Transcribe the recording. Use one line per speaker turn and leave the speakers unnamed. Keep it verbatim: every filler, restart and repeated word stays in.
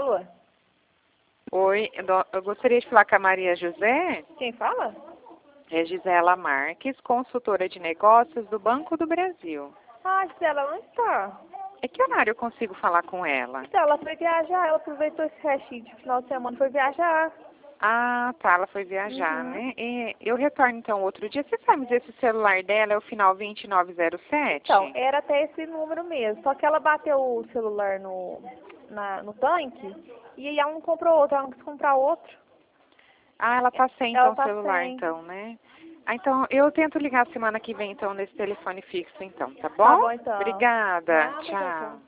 favor.
Oi, do- eu gostaria de falar com a Maria José.
Quem fala?
É Gisela Marques, consultora de negócios do Banco do Brasil.
Ah, Gisela, onde está?
É que horário eu consigo falar com ela?
Então, ela foi viajar, ela aproveitou esse restinho de final de semana e foi viajar.
Ah, tá, ela foi viajar,
Uhum.
né? E eu retorno então outro dia. Você sabe dizer se o celular dela é o final vinte e nove zero sete?
Então, era até esse número mesmo. Só que ela bateu o celular no, na, no tanque e aí ela não comprou outro, ela não quis comprar outro.
Ah, ela tá sem
Ela
então
tá
celular
sem.
então, né? Ah, então eu tento ligar semana que vem então nesse telefone fixo então, tá bom?
Tá bom, então.
Obrigada.
Nada, tchau,
Tchau.
tchau.